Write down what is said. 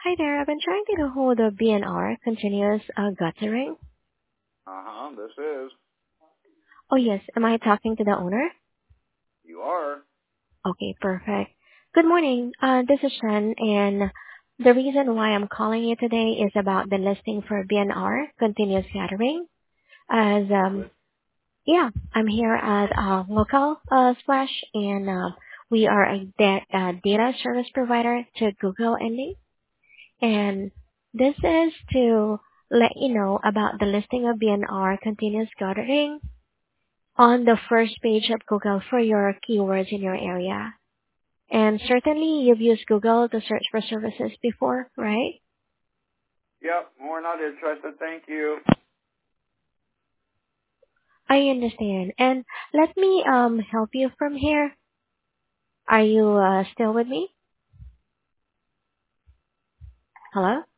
Hi there. I've been trying to get a hold of BNR Continuous Guttering. Uh-huh, this is. Oh, yes. Am I talking to the owner? You are. Okay, perfect. Good morning. This is Shen, and the reason why I'm calling you today is about the listing for BNR Continuous Guttering. As Okay. yeah, I'm here at Local Splash, and we are a data service provider to Google Ending. And this is to let you know about the listing of BNR continuous gathering on the first page of Google for your keywords in your area. And certainly you've used Google to search for services before, right? Yep, we're not interested, thank you. I understand. And let me help you from here. Are you still with me? Hello?